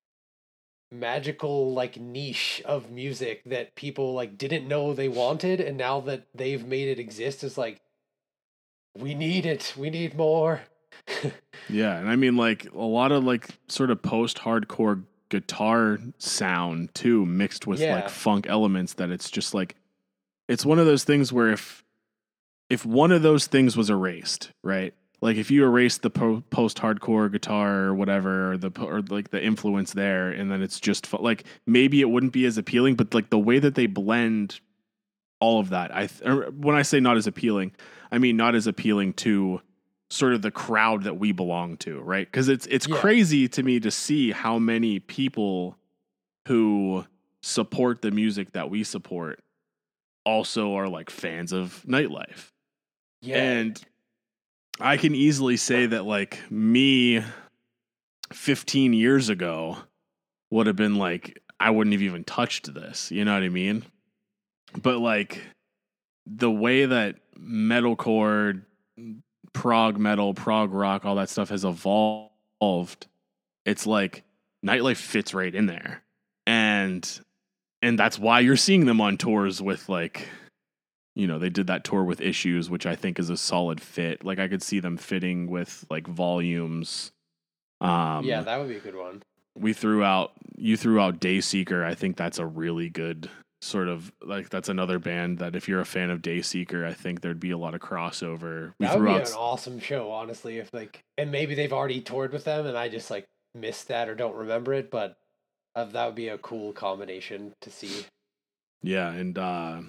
magical like niche of music that people like didn't know they wanted, and now that they've made it exist, is like, we need it, we need more. Yeah, and I mean, like, a lot of like sort of post-hardcore guitar sound too, mixed with Yeah. like funk elements, that it's just like, it's one of those things where if if one of those things was erased, right? Like if you erase the po- post-hardcore guitar or whatever, or the po- or like the influence there, and then it's just fu- like, maybe it wouldn't be as appealing, but like the way that they blend all of that, I th- or when I say not as appealing, I mean not as appealing to sort of the crowd that we belong to, right? Because it's it's Yeah. crazy to me to see how many people who support the music that we support also are like fans of Nightlife. Yeah. And I can easily say that like me fifteen years ago would have been like, I wouldn't have even touched this, you know what I mean? But like the way that metalcore, prog metal, prog rock, all that stuff has evolved, it's like Nightlife fits right in there. And and that's why you're seeing them on tours with like, you know, they did that tour with Issues, which I think is a solid fit. Like I could see them fitting with like Volumes. Um, yeah, that would be a good one. we threw out, you threw out Dayseeker. I think that's a really good sort of like, that's another band that if you're a fan of Dayseeker, I think there'd be a lot of crossover. We That would threw be out an awesome show, honestly, if like, and maybe they've already toured with them and I just like missed that or don't remember it, but uh, that would be a cool combination to see. Yeah, and uh,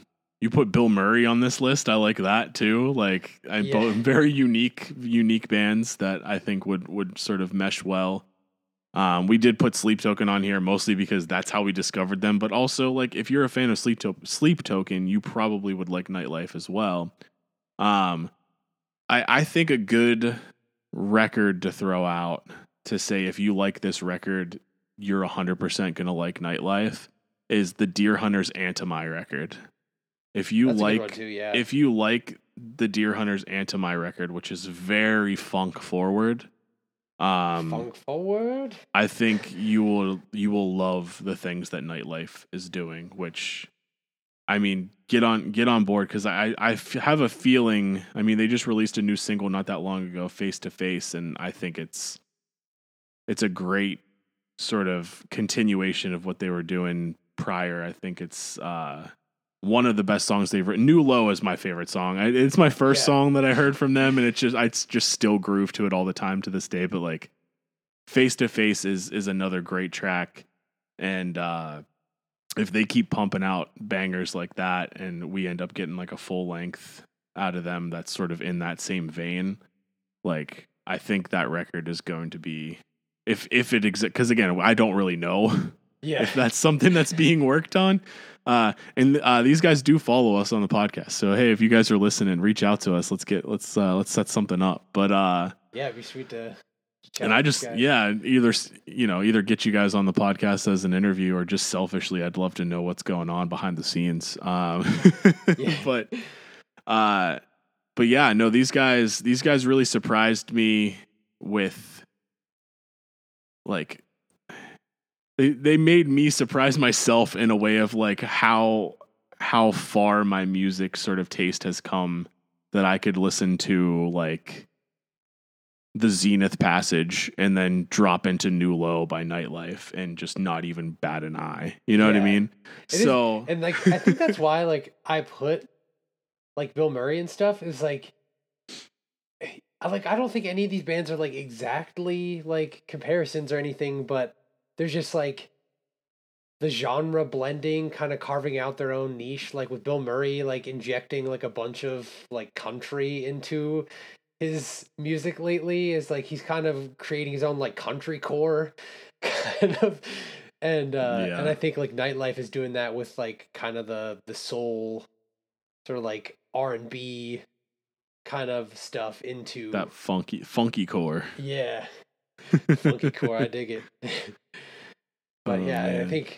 you put Bill Murray on this list. I like that too. Like I Yeah. both very unique, unique bands that I think would would sort of mesh well. Um, we did put Sleep Token on here mostly because that's how we discovered them. But also, like, if you're a fan of Sleep, to- Sleep Token, you probably would like Nightlife as well. Um, I, I think a good record to throw out to say if you like this record, you're one hundred percent going to like Nightlife is the Deer Hunters Anti record. If you That's a good one like, too, yeah. if you like the Deer Hunters Anti record, which is very funk forward, um, Funk forward. I think you will you will love the things that Nightlife is doing. Which, I mean, get on get on board because I I f- have a feeling. I mean, they just released a new single not that long ago, Face to Face, and I think it's it's a great sort of continuation of what they were doing prior. I think it's uh, one of the best songs they've written. New Low is my favorite song. I, it's my first Yeah. song that I heard from them, and it's just I just still groove to it all the time to this day. But like, Face to Face is is another great track, and uh, if they keep pumping out bangers like that, and we end up getting like a full length out of them, that's sort of in that same vein. Like, I think that record is going to be, if if it exists, because again, I don't really know Yeah. if that's something that's being worked on. Uh, and uh, these guys do follow us on the podcast, so hey, if you guys are listening, reach out to us. Let's get let's uh, let's set something up. But uh, Yeah, it'd be sweet to chat and I with these just guys. yeah, either you know either get you guys on the podcast as an interview, or just selfishly, I'd love to know what's going on behind the scenes. Um, Yeah. but uh, but yeah, no, these guys these guys really surprised me with like. They they made me surprise myself in a way of like how how far my music sort of taste has come, that I could listen to like the Zenith Passage and then drop into New Low by Nightlife and just not even bat an eye. You know what I Yeah. mean? It is- so and like I think that's why like I put like Bill Murray and stuff is like I like I don't think any of these bands are like exactly like comparisons or anything, but there's just like the genre blending, kind of carving out their own niche, like with Bill Murray like injecting like a bunch of like country into his music lately, is like he's kind of creating his own like country core kind of, and uh Yeah. and I think like Nightlife is doing that with like kind of the the soul sort of like R and B kind of stuff into that funky funky core. yeah, funky core. I dig it. But Oh, yeah, I man. think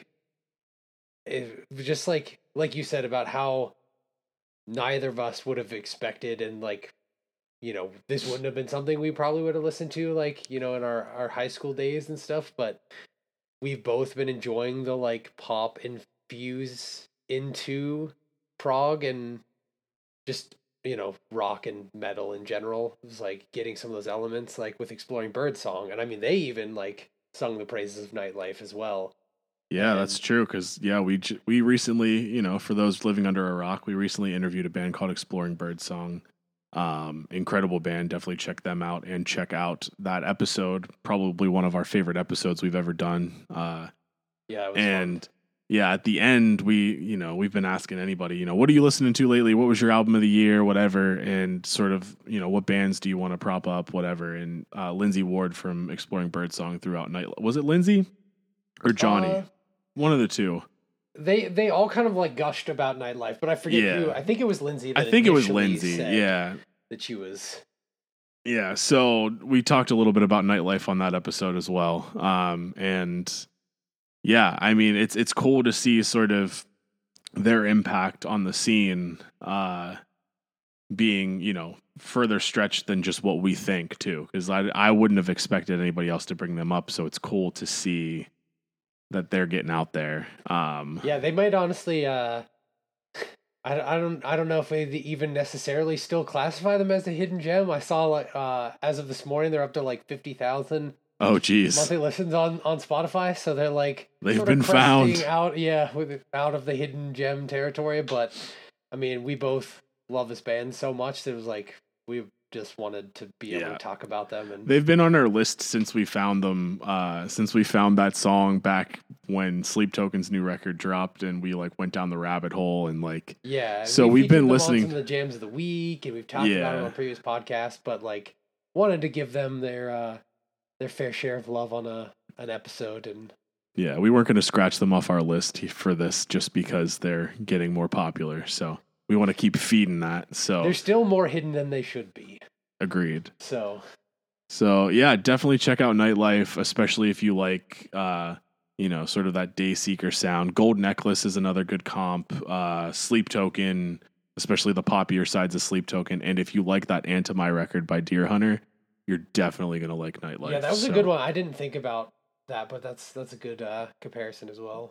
it was just like like you said about how neither of us would have expected, and like, you know, this wouldn't have been something we probably would have listened to like, you know, in our our high school days and stuff, but we've both been enjoying the like pop infuse into prog and just, you know, rock and metal in general. It was like getting some of those elements like with Exploring Birdsong, and I mean they even like sung the praises of Nightlife as well. Yeah, that's And- true. Because yeah, we j- we recently, you know, for those living under a rock, we recently interviewed a band called Exploring Birdsong. Um, incredible band. Definitely check them out and check out that episode. Probably one of our favorite episodes we've ever done. Uh, Yeah, it was and fun. yeah, at the end, we you know we've been asking anybody, you know, what are you listening to lately? What was your album of the year? Whatever, and sort of you know what bands do you want to prop up? Whatever. And uh, Lindsay Ward from Exploring Birdsong throughout night. Was it Lindsay or Johnny? Uh, One of the two. They they all kind of like gushed about Nightlife, but I forget Yeah. who. I think it was Lindsay. That I think it was initially Lindsay. said Yeah. that she was. Yeah. So we talked a little bit about Nightlife on that episode as well. Um, and yeah, I mean, it's it's cool to see sort of their impact on the scene uh, being, you know, further stretched than just what we think too. Because I I wouldn't have expected anybody else to bring them up. So it's cool to see that they're getting out there. Um, Yeah, they might honestly. Uh, I, I don't I don't know if they even necessarily still classify them as a hidden gem. I saw like uh, as of this morning, they're up to like fifty thousand Oh, geez. monthly listens on on Spotify. So they're like They've sort of been found. cresting out, yeah, with out of the hidden gem territory. But I mean, we both love this band so much that it was like we just wanted to be able Yeah. to talk about them. And They've been on our list since we found them, uh, since we found that song back when Sleep Token's new record dropped, and we like went down the rabbit hole and like, yeah, so we we've been featured them listening- on some of the jams of the week, and we've talked about them Yeah. on previous podcasts, but like wanted to give them their uh, their fair share of love on a an episode. And yeah, we weren't going to scratch them off our list for this just because they're getting more popular. So we want to keep feeding that. So they're still more hidden than they should be. agreed. So So yeah, definitely check out Nightlife, especially if you like, uh, you know, sort of that Dayseeker sound. Gold Necklace is another good comp. Uh, Sleep Token, especially the poppier sides of Sleep Token. And if you like that Anti-My record by Deer Hunter, you're definitely going to like Nightlife. yeah, that was so. a good one. I didn't think about that, but that's that's a good uh, comparison as well.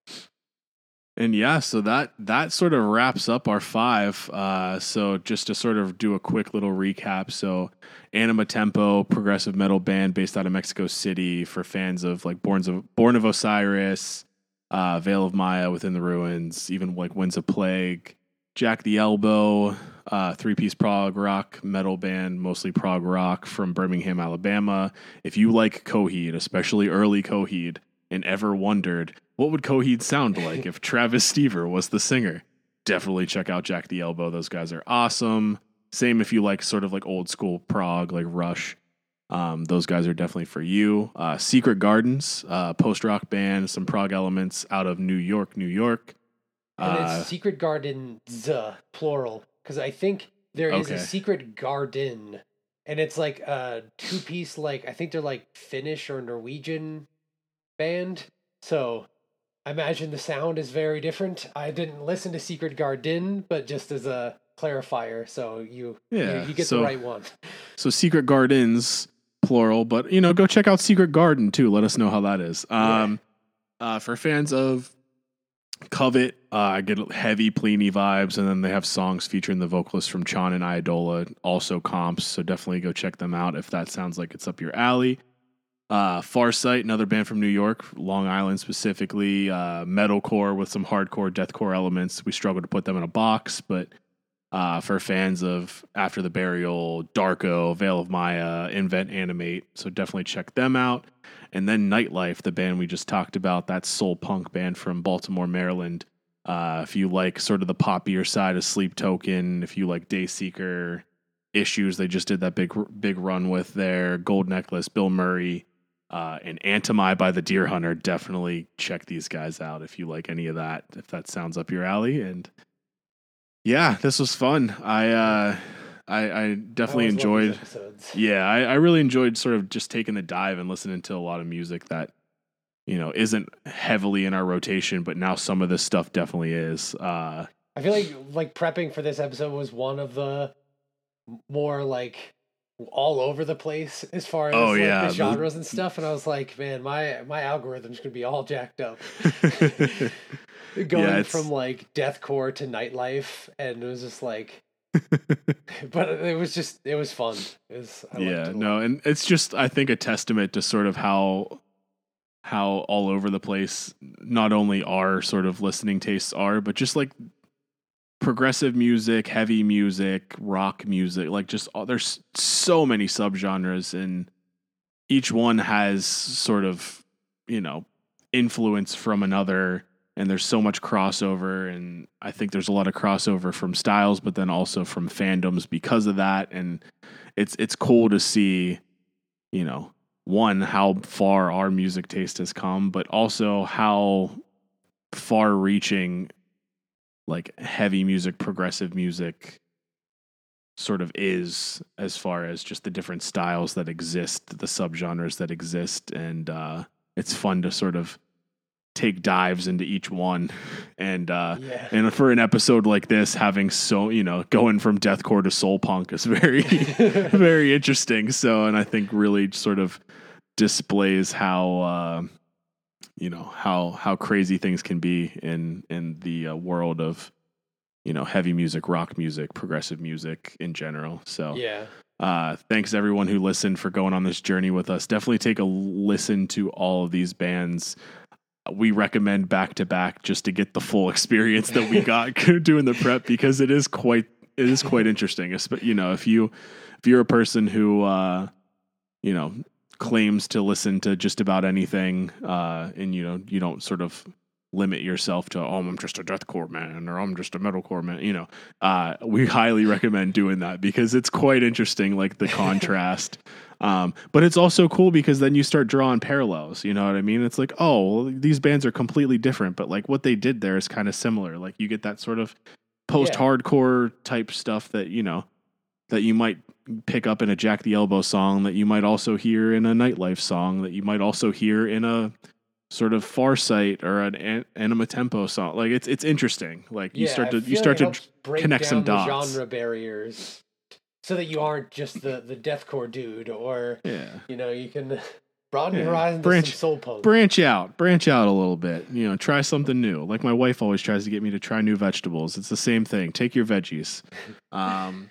And yeah, so that that sort of wraps up our five. Uh, so just to sort of do a quick little recap. So Anima Tempo, progressive metal band based out of Mexico City for fans of like Borns of Born of Osiris, uh, Veil of Maya, Within the Ruins, even like Winds of Plague. Jack the Elbow, uh, three-piece prog rock metal band, mostly prog rock from Birmingham, Alabama. If you like Coheed, especially early Coheed, and ever wondered what would Coheed sound like if Travis Stever was the singer, definitely check out Jack the Elbow. Those guys are awesome. Same if you like sort of like old school prog, like Rush. Um, those guys are definitely for you. Uh, Secret Gardens, uh, post-rock band, some prog elements out of New York, New York. And Uh, it's Secret Gardens, plural, because I think there is Okay. a Secret Garden, and it's like a two-piece, like, I think they're like Finnish or Norwegian band. So I imagine the sound is very different. I didn't listen to Secret Garden, but just as a clarifier, so you Yeah, you, you get so- the right one. So Secret Gardens, plural, but you know, go check out Secret Garden too. Let us know how that is. Um, uh, for fans of Covet, uh, I get heavy Pliny vibes, and then they have songs featuring the vocalists from Chan and Idola, also comps. So definitely go check them out if that sounds like it's up your alley. Uh, Farsight, another band from New York, Long Island specifically, uh, metalcore with some hardcore, deathcore elements. We struggle to put them in a box, but uh, for fans of After the Burial, Darko, Veil of Maya, Invent Animate, so definitely check them out. And then Nightlife, the band we just talked about, that soul punk band from Baltimore, Maryland. Uh, if you like sort of the poppier side of Sleep Token, if you like Dayseeker, Issues, they just did that big big run with their Gold Necklace, Bill Murray, uh, and Anti-My by the Deer Hunter. Definitely check these guys out if you like any of that, if that sounds up your alley. And yeah, this was fun. I uh, I, I definitely I always love these enjoyed. episodes. Yeah, I, I really enjoyed sort of just taking the dive and listening to a lot of music that, you know, isn't heavily in our rotation, but now some of this stuff definitely is. Uh, I feel like like prepping for this episode was one of the more like all over the place as far as Oh, like, yeah, the the- genres and stuff, and I was like, man, my my algorithm's gonna be all jacked up. Going Yeah, it's- from like deathcore to nightlife, and it was just like, but it was just it was fun. It was, I liked yeah, it a no, lot. and it's just I think a testament to sort of how how all over the place not only our sort of listening tastes are, but just like progressive music, heavy music, rock music, like just all, there's so many subgenres, and each one has sort of, you know, influence from another, and there's so much crossover, and I think there's a lot of crossover from styles, but then also from fandoms because of that, and it's it's cool to see, you know, one, how far our music taste has come, but also how far reaching like heavy music, progressive music sort of is as far as just the different styles that exist, the subgenres that exist. And uh, it's fun to sort of take dives into each one. And uh, Yeah. and for an episode like this, having so, you know, going from deathcore to soul punk is very, very interesting. So, and I think really sort of displays how, uh, you know, how how crazy things can be in in the uh, world of, you know, heavy music, rock music, progressive music in general. So Yeah. uh, thanks everyone who listened for going on this journey with us. Definitely take a listen to all of these bands. We recommend back to back just to get the full experience that we got doing the prep, because it is quite it is quite interesting. Espe- You know, if you if you're a person who, uh, you know, claims to listen to just about anything, uh, and you know, you don't sort of limit yourself to, oh, I'm just a deathcore man or I'm just a metalcore man, you know, uh, we highly recommend doing that because it's quite interesting, like the contrast. Um, but it's also cool because then you start drawing parallels, you know what I mean? It's like, oh, well, these bands are completely different, but like what they did there is kind of similar. Like you get that sort of post-hardcore type stuff that, you know, that you might pick up in a Jack the Elbow song, that you might also hear in a Nightlife song, that you might also hear in a sort of Farsight or an, an Anima Tempo song. Like it's it's interesting. Like you yeah, start to I you feel start like it to helps break connect down some the dots. genre barriers, so that you aren't just the the deathcore dude, or Yeah, you know, you can broaden yeah. your horizon to branch some soul punk. branch out, branch out a little bit. You know, try something new. Like my wife always tries to get me to try new vegetables. It's the same thing. Take your veggies. Um,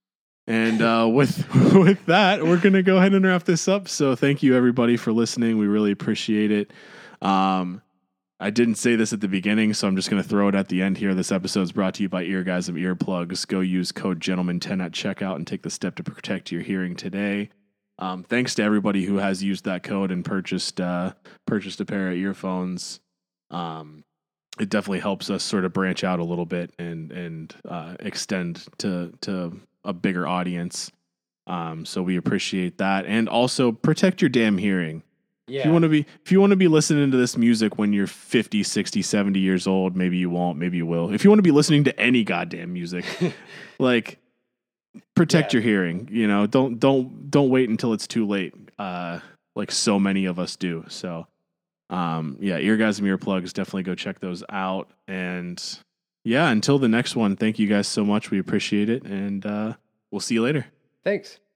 And uh, with with that, we're gonna go ahead and wrap this up. So thank you everybody for listening. We really appreciate it. Um, I didn't say this at the beginning, so I'm just gonna throw it at the end here. This episode is brought to you by Eargasm Earplugs. Go use code Gentleman ten at checkout and take the step to protect your hearing today. Um, thanks to everybody who has used that code and purchased uh, purchased a pair of earphones. Um, it definitely helps us sort of branch out a little bit and and uh, extend to to a bigger audience. Um, so we appreciate that. And also protect your damn hearing. Yeah. If you want to be, if you want to be listening to this music when you're fifty, sixty, seventy years old, maybe you won't, maybe you will. If you want to be listening to any goddamn music, like protect Yeah. your hearing, you know, don't, don't, don't wait until it's too late. Uh, like so many of us do. So, um, yeah, Eargasm Earplugs, definitely go check those out. And yeah, until the next one, thank you guys so much. We appreciate it. And, uh, we'll see you later. Thanks.